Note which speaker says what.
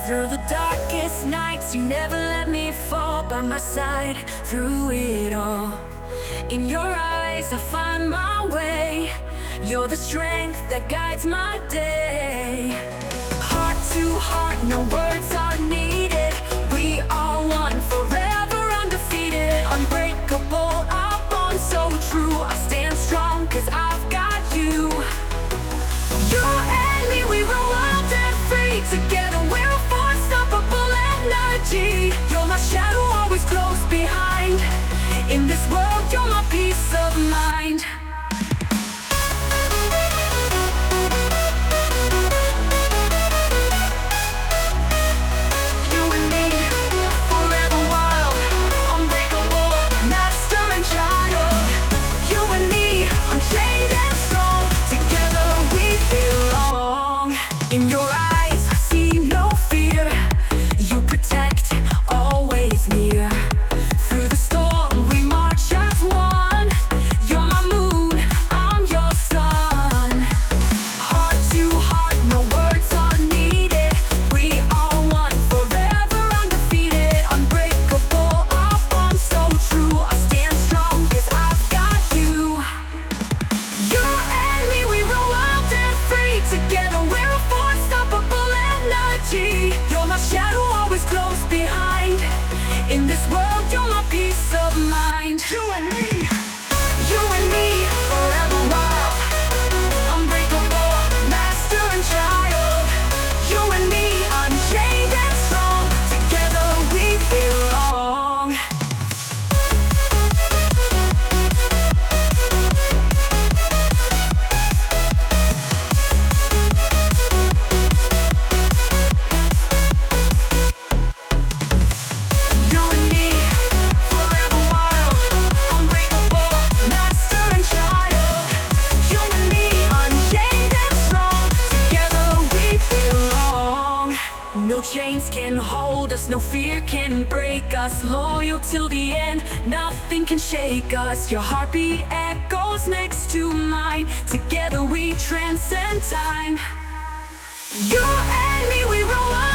Speaker 1: Through the darkest nights, you never let me fall by my side. Through it all, in your eyes I find my way. You're the strength that guides my day. Heart to heart, no words are needed. We are one, forever undefeated. Unbreakable, our bond so true. I stand strong cause I've got you. You and me, we were wild and free. Together we're unstoppable energy. You're my shadow, always close behind. In this world, you're my peace of mind. You and me, forever wild, unbreakable, master and child. You and me, unchained and strong. Together we belong. In your eyes, I see no fear. You protect, always near. Through the storm, we march as one. You're my moon, I'm your sun. Heart to heart, no words are needed. We are one, forever undefeated. Unbreakable, our bond so true. I stand strong cause I've got you. You and me, we were wild and free. Together we're unstoppable energy. You're my shadow, always close behind. In this world, you're my peace of mind. You and me, forever wild, unbreakable, master and child. You and me, unchained and strong. Together we belong. You and me, forever wild, unbreakable, master and child. You and me, unchained and strong. Together we belong. No chains can hold us, no fear can break us. Loyal till the end, nothing can shake us. Your heartbeat echoes next to mine. Together we transcend time. You and me, we roll